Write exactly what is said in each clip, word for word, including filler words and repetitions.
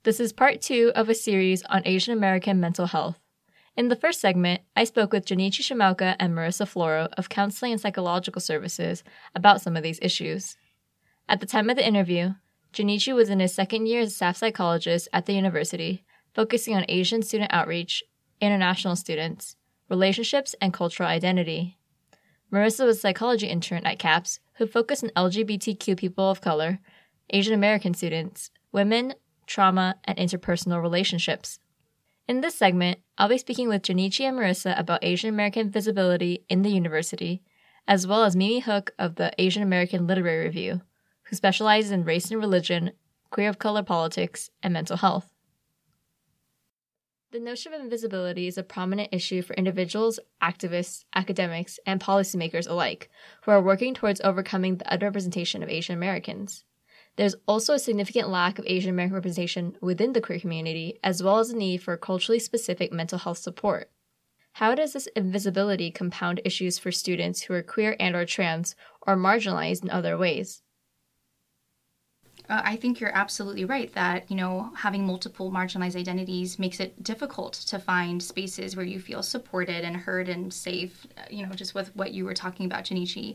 This is part two of a series on Asian American mental health. In the first segment, I spoke with Junichi Shimaoka and Marissa Floro of Counseling and Psychological Services about some of these issues. At the time of the interview, Junichi was in his second year as a staff psychologist at the university, focusing on Asian student outreach, international students, relationships, and cultural identity. Marissa was a psychology intern at CAPS who focused on L G B T Q people of color, Asian American students, women, trauma, and interpersonal relationships. In this segment, I'll be speaking with Junichi and Marissa about Asian American visibility in the university, as well as Mimi Hook of the Asian American Literary Review, who specializes in race and religion, queer of color politics, and mental health. The notion of invisibility is a prominent issue for individuals, activists, academics, and policymakers alike, who are working towards overcoming the underrepresentation of Asian Americans. There's also a significant lack of Asian American representation within the queer community, as well as a need for culturally specific mental health support. How does this invisibility compound issues for students who are queer and or trans, or marginalized in other ways? Uh, I think you're absolutely right that, you know, having multiple marginalized identities makes it difficult to find spaces where you feel supported and heard and safe, you know, just with what you were talking about, Junichi.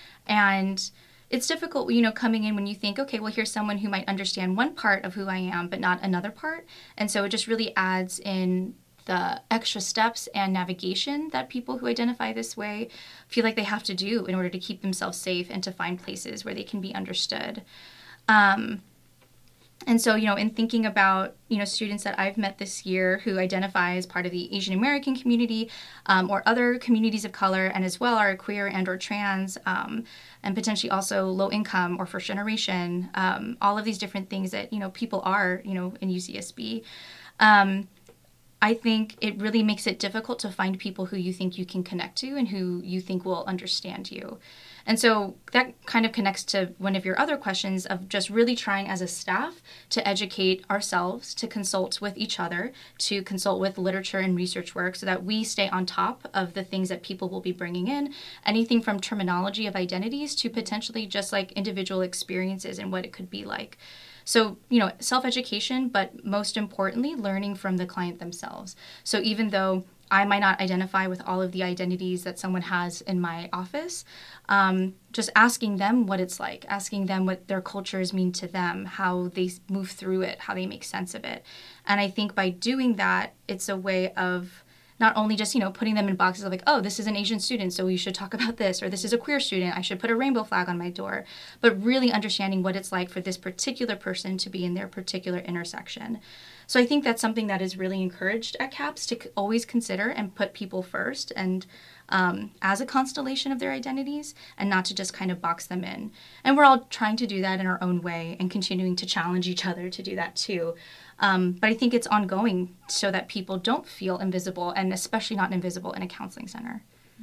And it's difficult, you know, coming in when you think, okay, well, here's someone who might understand one part of who I am, but not another part. And so it just really adds in the extra steps and navigation that people who identify this way feel like they have to do in order to keep themselves safe and to find places where they can be understood. Um, and so, you know, in thinking about, you know, students that I've met this year who identify as part of the Asian American community um, or other communities of color, and as well are queer and or trans, um, and potentially also low income or first generation, um, all of these different things that, you know, people are, you know, in U C S B. Um, I think it really makes it difficult to find people who you think you can connect to and who you think will understand you. And so that kind of connects to one of your other questions of just really trying as a staff to educate ourselves, to consult with each other, to consult with literature and research work so that we stay on top of the things that people will be bringing in, anything from terminology of identities to potentially just like individual experiences and what it could be like. So, you know, self-education, but most importantly, learning from the client themselves. So even though I might not identify with all of the identities that someone has in my office, um, just asking them what it's like, asking them what their cultures mean to them, how they move through it, how they make sense of it. And I think by doing that, it's a way of not only just, you know, putting them in boxes of like, oh, this is an Asian student, so we should talk about this, or this is a queer student, I should put a rainbow flag on my door, but really understanding what it's like for this particular person to be in their particular intersection. So I think that's something that is really encouraged at CAPS to always consider and put people first and um, as a constellation of their identities and not to just kind of box them in. And we're all trying to do that in our own way and continuing to challenge each other to do that too. Um, but I think it's ongoing so that people don't feel invisible, and especially not invisible in a counseling center.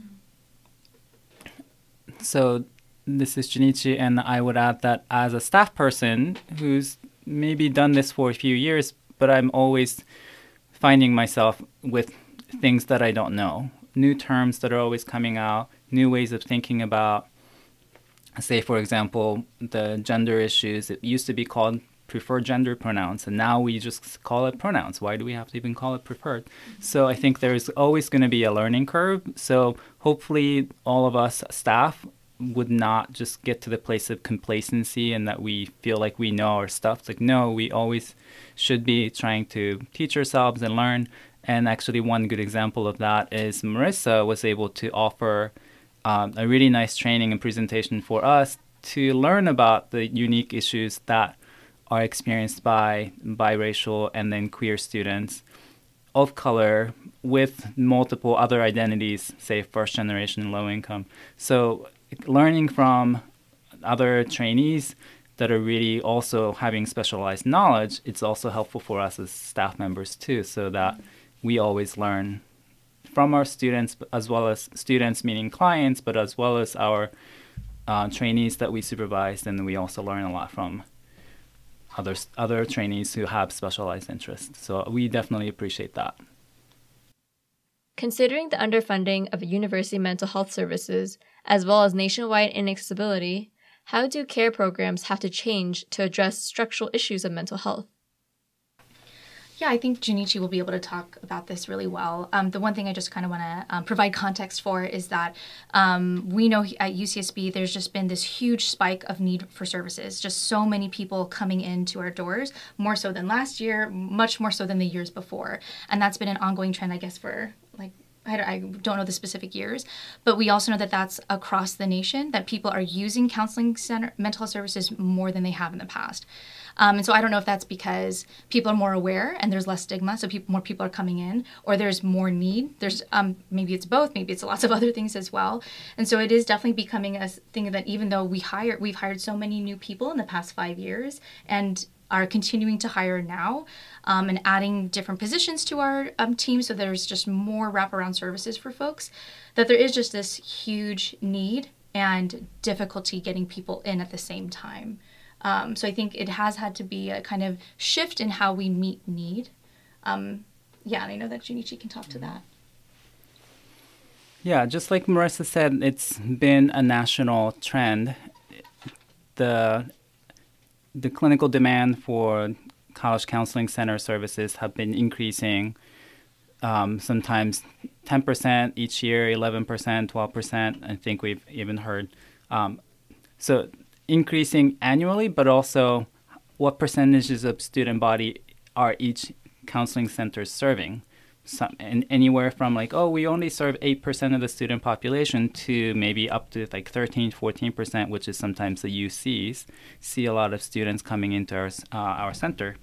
So this is Junichi, and I would add that as a staff person who's maybe done this for a few years, but I'm always finding myself with things that I don't know, new terms that are always coming out, new ways of thinking about, say, for example, the gender issues. It used to be called preferred gender pronouns, and now we just call it pronouns. Why do we have to even call it preferred? So I think there's always going to be a learning curve. So hopefully all of us staff would not just get to the place of complacency and that we feel like we know our stuff. It's like, no, we always should be trying to teach ourselves and learn. And actually one good example of that is Marissa was able to offer um, a really nice training and presentation for us to learn about the unique issues that are experienced by biracial and then queer students of color with multiple other identities, say first generation low income. So learning from other trainees that are really also having specialized knowledge, it's also helpful for us as staff members too, so that we always learn from our students, as well as students meaning clients, but as well as our uh, trainees that we supervise, and we also learn a lot from other other trainees who have specialized interests. So we definitely appreciate that. Considering the underfunding of university mental health services, as well as nationwide inaccessibility, how do care programs have to change to address structural issues of mental health? Yeah, I think Junichi will be able to talk about this really well. Um, the one thing I just kind of want to um, provide context for is that um, we know at U C S B there's just been this huge spike of need for services. Just so many people coming into our doors, more so than last year, much more so than the years before. And that's been an ongoing trend, I guess, for like I don't, I don't know the specific years, but we also know that that's across the nation, that people are using counseling center mental health services more than they have in the past. Um, and so I don't know if that's because people are more aware and there's less stigma, so people, more people are coming in, or there's more need. There's um, maybe it's both, maybe it's lots of other things as well. And so it is definitely becoming a thing that even though we hire, we've hired so many new people in the past five years, and are continuing to hire now um, and adding different positions to our um, team, so there's just more wraparound services for folks, that there is just this huge need and difficulty getting people in at the same time. Um, so I think it has had to be a kind of shift in how we meet need. Um, yeah, and I know that Junichi can talk to that. Yeah, just like Marissa said, it's been a national trend. The The clinical demand for college counseling center services have been increasing, um, sometimes ten percent each year, eleven percent, twelve percent, I think we've even heard. Um, so increasing annually, but also what percentages of student body are each counseling center serving? Some, and anywhere from like, oh, we only serve eight percent of the student population to maybe up to like thirteen, fourteen percent, which is sometimes the U Cs, see a lot of students coming into our, uh, our center.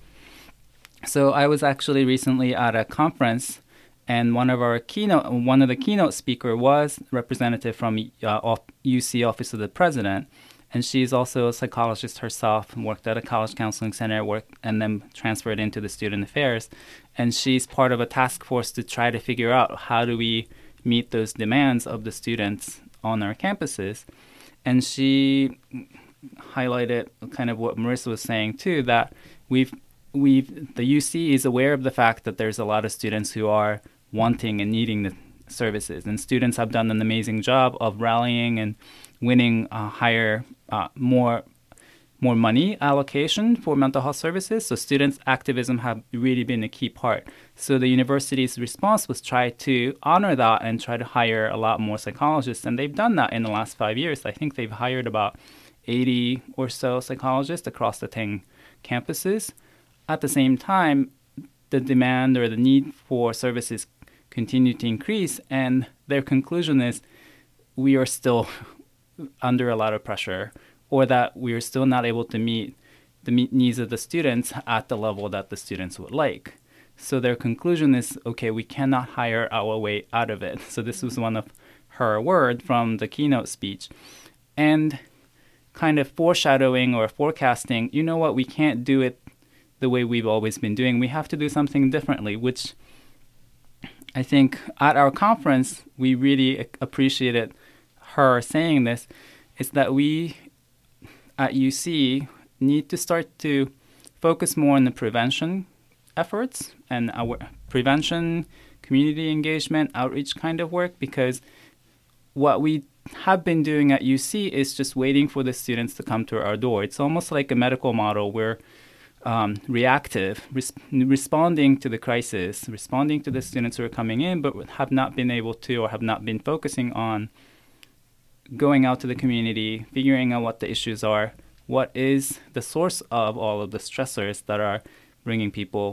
So I was actually recently at a conference, and one of our keynote, one of the keynote speaker was representative from uh, U C Office of the President. And she's also a psychologist herself, worked at a college counseling center, worked, and then transferred into the student affairs. And she's part of a task force to try to figure out how do we meet those demands of the students on our campuses. And she highlighted kind of what Marissa was saying too, that we've we've the U C is aware of the fact that there's a lot of students who are wanting and needing the services, and students have done an amazing job of rallying and winning a higher, uh, more, more money allocation for mental health services. So students' activism have really been a key part. So the university's response was try to honor that and try to hire a lot more psychologists, and they've done that in the last five years. I think they've hired about eighty or so psychologists across the ten campuses. At the same time, the demand or the need for services continue to increase, and their conclusion is we are still under a lot of pressure, or that we are still not able to meet the meet needs of the students at the level that the students would like. So their conclusion is, okay, we cannot hire our way out of it. So this was one of her words from the keynote speech. And kind of foreshadowing or forecasting, you know what, we can't do it the way we've always been doing. We have to do something differently, which I think at our conference, we really appreciated her saying this, is that we at U C need to start to focus more on the prevention efforts and our prevention, community engagement, outreach kind of work, because what we have been doing at U C is just waiting for the students to come to our door. It's almost like a medical model where Um, reactive, res- responding to the crisis, responding to the students who are coming in, but have not been able to or have not been focusing on going out to the community, figuring out what the issues are, what is the source of all of the stressors that are bringing people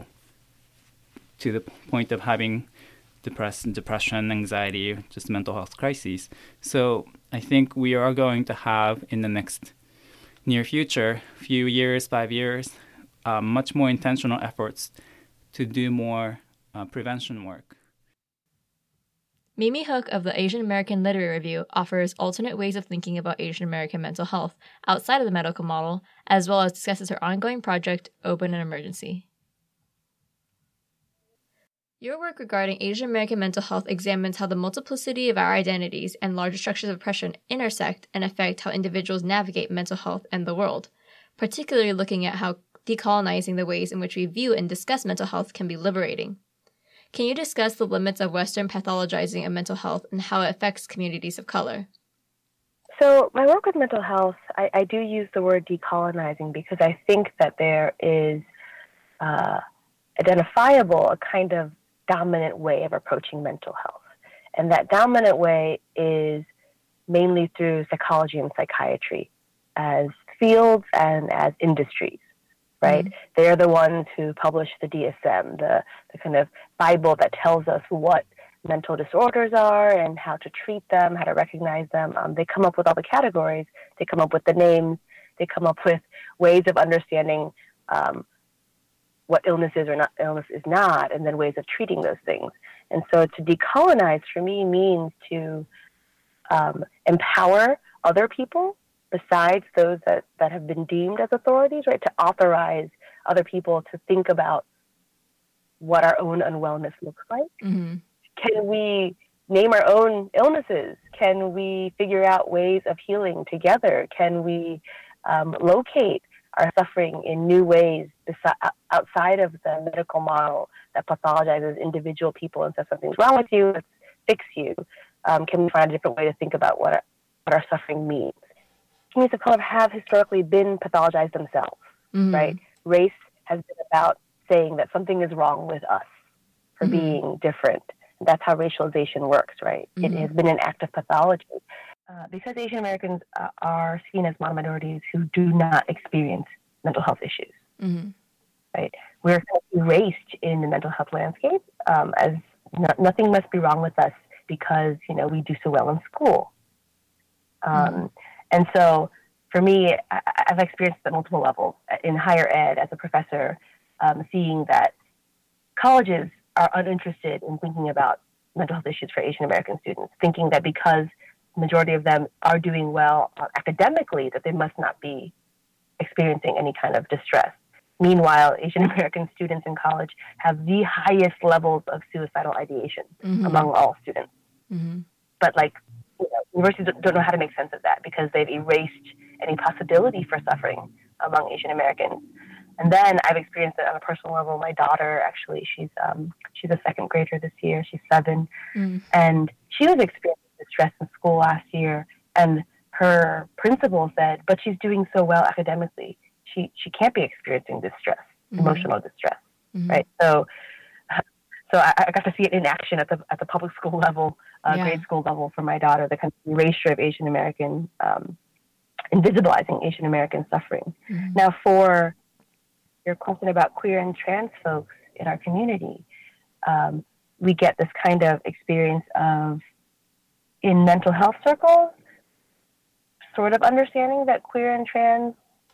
to the point of having depress- depression, anxiety, just mental health crises. So I think we are going to have in the next near future, few years, five years, Uh, much more intentional efforts to do more uh, prevention work. Mimi Hook of the Asian American Literary Review offers alternate ways of thinking about Asian American mental health outside of the medical model, as well as discusses her ongoing project, Open an Emergency. Your work regarding Asian American mental health examines how the multiplicity of our identities and larger structures of oppression intersect and affect how individuals navigate mental health and the world, particularly looking at how decolonizing the ways in which we view and discuss mental health can be liberating. Can you discuss the limits of Western pathologizing of mental health and how it affects communities of color? So my work with mental health, I, I do use the word decolonizing because I think that there is uh, identifiable a kind of dominant way of approaching mental health. And that dominant way is mainly through psychology and psychiatry as fields and as industries, right? Mm-hmm. They're the ones who publish the D S M, the, the kind of Bible that tells us what mental disorders are and how to treat them, how to recognize them. Um, they come up with all the categories. They come up with the names. They come up with ways of understanding um, what illness is or not illness is not, and then ways of treating those things. And so to decolonize for me means to um, empower other people besides those that, that have been deemed as authorities, right? To authorize other people to think about what our own unwellness looks like. Mm-hmm. Can we name our own illnesses? Can we figure out ways of healing together? Can we um, locate our suffering in new ways besi- outside of the medical model that pathologizes individual people and says something's wrong with you, let's fix you? Um, can we find a different way to think about what our, what our suffering means? Communities of color have historically been pathologized themselves, mm-hmm. right? Race has been about saying that something is wrong with us for mm-hmm. being different. That's how racialization works, right? Mm-hmm. It has been an act of pathology. Uh, because Asian Americans uh, are seen as monominorities who do not experience mental health issues, mm-hmm. right? We're erased in the mental health landscape um, as no, nothing must be wrong with us because, you know, we do so well in school. Um, mm-hmm. And so for me, I, I've experienced at multiple levels in higher ed as a professor, um, seeing that colleges are uninterested in thinking about mental health issues for Asian American students, thinking that because the majority of them are doing well uh, academically, that they must not be experiencing any kind of distress. Meanwhile, Asian American students in college have the highest levels of suicidal ideation mm-hmm. among all students. Mm-hmm. But like, you know, universities don't know how to make sense of that because they've erased any possibility for suffering among Asian Americans. And then I've experienced it on a personal level. My daughter, actually, she's um, she's a second grader this year. She's seven, mm. and she was experiencing distress in school last year. And her principal said, "But she's doing so well academically. She she can't be experiencing distress, mm-hmm. emotional distress, mm-hmm. right?" So, so I, I got to see it in action at the at the public school level, uh, yeah. grade school level for my daughter. The kind of erasure of Asian American, um, invisibilizing Asian American suffering. Mm-hmm. Now, for your question about queer and trans folks in our community, um, we get this kind of experience of, in mental health circles, sort of understanding that queer and trans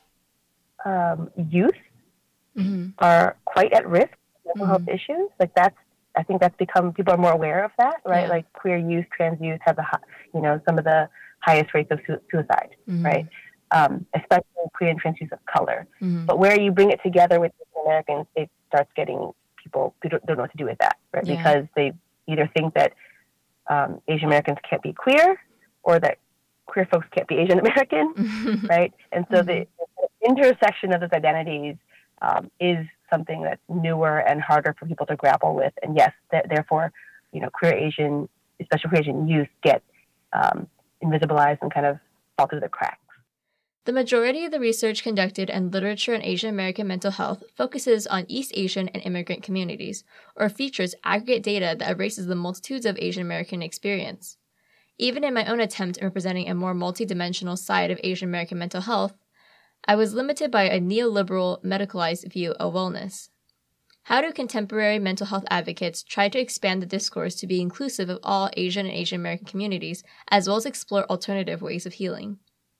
um, youth mm-hmm. are quite at risk of mental mm-hmm. health issues. Like that's, I think that's become, people are more aware of that, right? Yeah. Like queer youth, trans youth have the, you know, some of the highest rates of su- suicide, mm-hmm. right? Um, especially queer and trans youth of color. Mm-hmm. But where you bring it together with Americans, it starts getting people who don't, don't know what to do with that, right? Yeah. Because they either think that um, Asian Americans can't be queer or that queer folks can't be Asian American, right? And so mm-hmm. the, the intersection of those identities um, is something that's newer and harder for people to grapple with. And yes, th- therefore, you know, queer Asian, especially queer Asian youth get um, invisibilized and kind of fall through the cracks. The majority of the research conducted and literature on Asian American mental health focuses on East Asian and immigrant communities, or features aggregate data that erases the multitudes of Asian American experience. Even in my own attempt in representing a more multidimensional side of Asian American mental health, I was limited by a neoliberal, medicalized view of wellness. How do contemporary mental health advocates try to expand the discourse to be inclusive of all Asian and Asian American communities, as well as explore alternative ways of healing?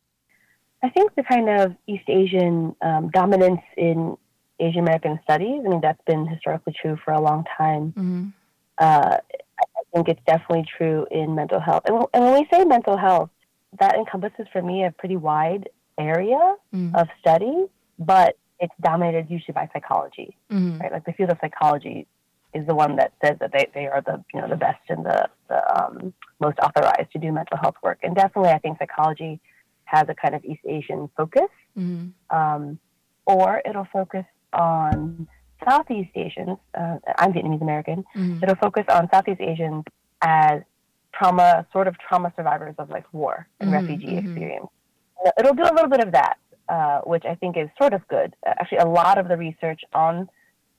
I think the kind of East Asian um, dominance in Asian American studies, I mean, that's been historically true for a long time. Mm-hmm. Uh, I think it's definitely true in mental health. And, and when we say mental health, that encompasses for me a pretty wide area mm-hmm. of study, but it's dominated usually by psychology, mm-hmm. right? Like the field of psychology is the one that says that they, they are the, you know, the best and the, the um, most authorized to do mental health work. And definitely I think psychology has a kind of East Asian focus, mm-hmm. um, or it'll focus on Southeast Asians. Uh, I'm Vietnamese American. Mm-hmm. It'll focus on Southeast Asians as trauma, sort of trauma survivors of like war and mm-hmm. refugee mm-hmm. experience. It'll do a little bit of that, uh, which I think is sort of good. Actually, a lot of the research on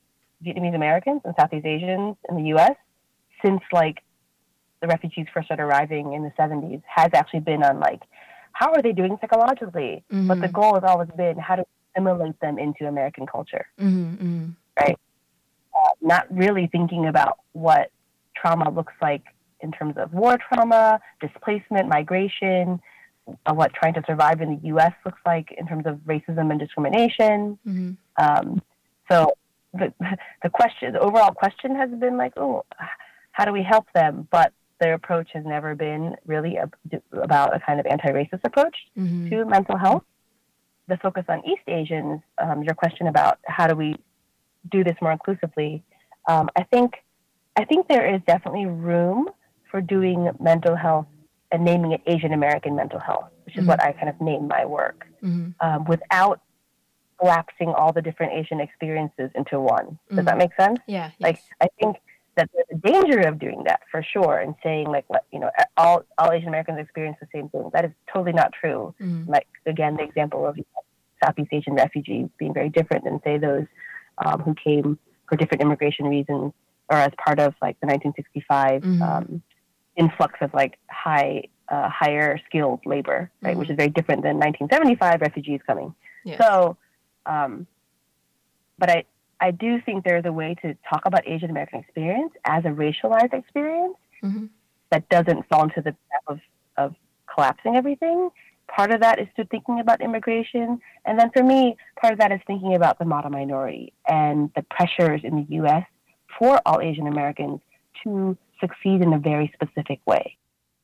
Vietnamese Americans and Southeast Asians in the U S since like the refugees first started arriving in the seventies has actually been on like, how are they doing psychologically? Mm-hmm. But the goal has always been how to assimilate them into American culture, mm-hmm. right? Uh, not really thinking about what trauma looks like in terms of war trauma, displacement, migration, uh, what trying to survive in the U S looks like in terms of racism and discrimination. Mm-hmm. Um, so the the question, the overall question has been like, oh, how do we help them? But their approach has never been really a, about a kind of anti-racist approach mm-hmm. to mental health. The focus on East Asians, um, your question about how do we do this more inclusively, um, I think I think there is definitely room for doing mental health and naming it Asian American mental health, which is mm-hmm. what I kind of named my work, mm-hmm. um, without collapsing all the different Asian experiences into one. Does mm-hmm. that make sense? Yeah. Like, yes. I think that there's a danger of doing that for sure, and saying like, what, you know, all all Asian Americans experience the same thing. That is totally not true. Mm-hmm. Like, again, the example of Southeast Asian refugees being very different than, say, those um, who came for different immigration reasons or as part of like the nineteen sixty-five mm-hmm. um, influx of like high, uh, higher skilled labor, right, mm-hmm. which is very different than nineteen seventy-five refugees coming. Yes. So, um, but I. I do think there's a way to talk about Asian American experience as a racialized experience mm-hmm. that doesn't fall into the trap of, of collapsing everything. Part of that is to thinking about immigration. And then for me, part of that is thinking about the model minority and the pressures in the U S for all Asian Americans to succeed in a very specific way.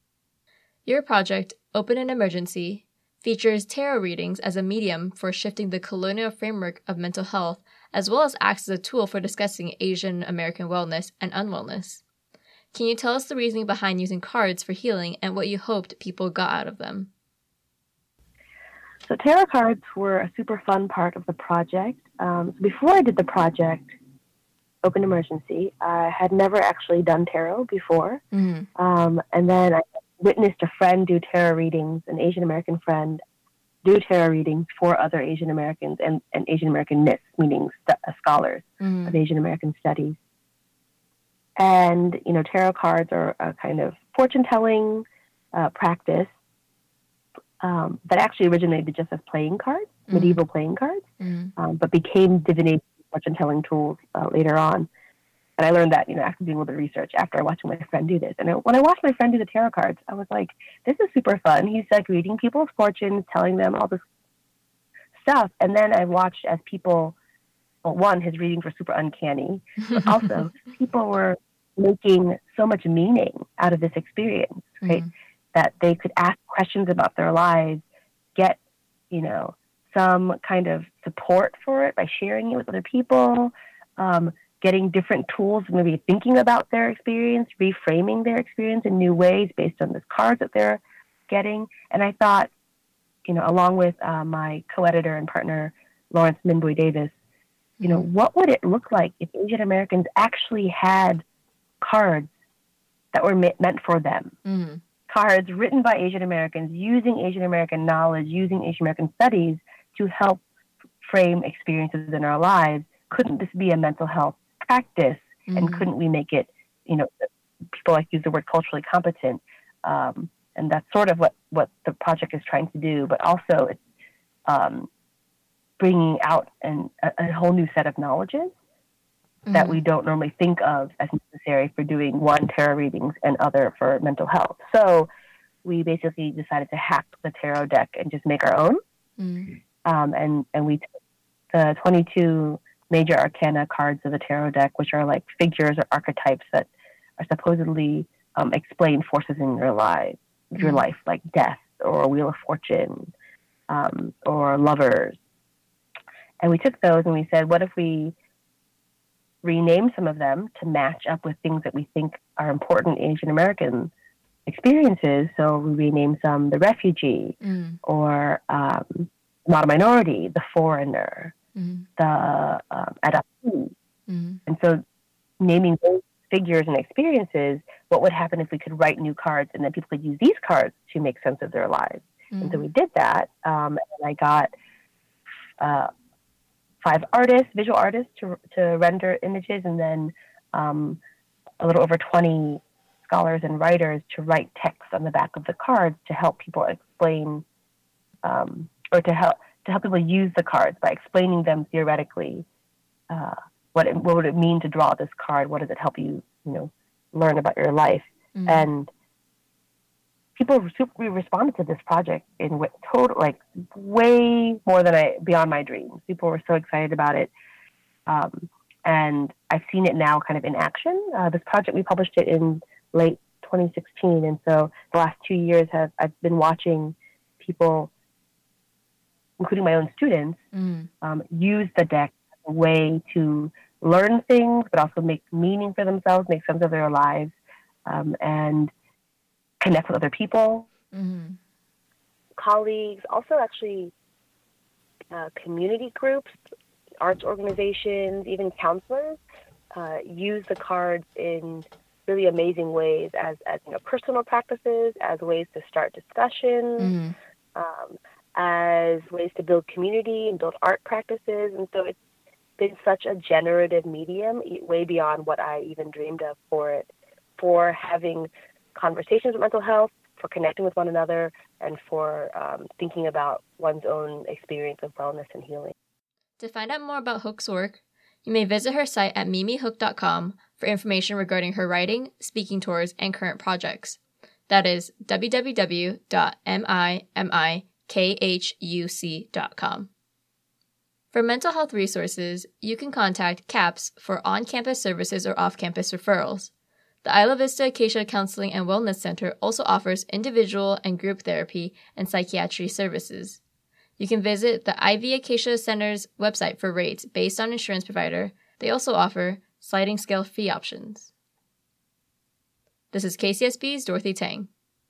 Your project, Open an Emergency, features tarot readings as a medium for shifting the colonial framework of mental health, as well as acts as a tool for discussing Asian American wellness and unwellness. Can you tell us the reasoning behind using cards for healing and what you hoped people got out of them? So tarot cards were a super fun part of the project. Um, so before I did the project, Open Emergency, I had never actually done tarot before. Mm-hmm. Um, and then I witnessed a friend do tarot readings, an Asian American friend, do tarot readings for other Asian Americans and, and Asian Americanists, meaning st- uh, scholars mm-hmm. of Asian American studies. And, you know, tarot cards are a kind of fortune-telling uh, practice um, that actually originated just as playing cards, mm-hmm. medieval playing cards, mm-hmm. um, but became divination fortune-telling tools uh, later on. And I learned that, you know, after doing a little bit of research, after watching my friend do this. And when I watched my friend do the tarot cards, I was like, this is super fun. He's like reading people's fortunes, telling them all this stuff. And then I watched as people, well, one, his readings were super uncanny, but also people were making so much meaning out of this experience, right? Mm-hmm. That they could ask questions about their lives, get, you know, some kind of support for it by sharing it with other people, um, getting different tools, maybe thinking about their experience, reframing their experience in new ways based on the cards that they're getting. And I thought, you know, along with uh, my co-editor and partner, Lawrence Minboy Davis, you know, what would it look like if Asian Americans actually had cards that were ma- meant for them? Mm-hmm. Cards written by Asian Americans, using Asian American knowledge, using Asian American studies to help frame experiences in our lives. Couldn't this be a mental health practice? Mm-hmm. And couldn't we make it, you know, people like to use the word culturally competent. Um, and that's sort of what, what the project is trying to do, but also it's um, bringing out an, a, a whole new set of knowledges mm-hmm. that we don't normally think of as necessary for doing one, tarot readings and other for mental health. So we basically decided to hack the tarot deck and just make our own. Mm-hmm. Um, and, and we took the twenty-two major arcana cards of the tarot deck, which are like figures or archetypes that are supposedly um, explain forces in your life, mm-hmm. your life, like death or Wheel of Fortune um, or lovers. And we took those and we said, what if we rename some of them to match up with things that we think are important Asian American experiences? So we renamed some the refugee mm. or um, model minority, the foreigner, mm-hmm. the um, adoptee. Mm-hmm. And so naming those figures and experiences, what would happen if we could write new cards and then people could use these cards to make sense of their lives? Mm-hmm. And so we did that. Um, and I got uh, five artists, visual artists, to to render images, and then um, a little over twenty scholars and writers to write text on the back of the cards to help people explain, um, or to help to help people use the cards by explaining them theoretically. Uh, what it, what would it mean to draw this card? What does it help you, you know, learn about your life? Mm-hmm. And people super responded to this project in w- total, like way more than I, beyond my dreams. People were so excited about it. Um, and I've seen it now kind of in action. Uh, this project, we published it in late twenty sixteen. And so the last two years have, I've been watching people, including my own students, mm. um, use the deck as a way to learn things, but also make meaning for themselves, make sense of their lives, um, and connect with other people, mm-hmm. colleagues, also actually uh, community groups, arts organizations, even counselors uh, use the cards in really amazing ways as, as you know, personal practices, as ways to start discussions, mm-hmm. um, as ways to build community and build art practices. And so it's been such a generative medium, way beyond what I even dreamed of for it, for having conversations with mental health, for connecting with one another, and for um, thinking about one's own experience of wellness and healing. To find out more about Hook's work, you may visit her site at mimi hook dot com for information regarding her writing, speaking tours, and current projects. That is w w w dot mimi khuc dot com. For mental health resources, you can contact CAPS for on-campus services or off-campus referrals. The Isla Vista Acacia Counseling and Wellness Center also offers individual and group therapy and psychiatry services. You can visit the Ivy Acacia Center's website for rates based on insurance provider. They also offer sliding scale fee options. This is K C S B's Dorothy Tang.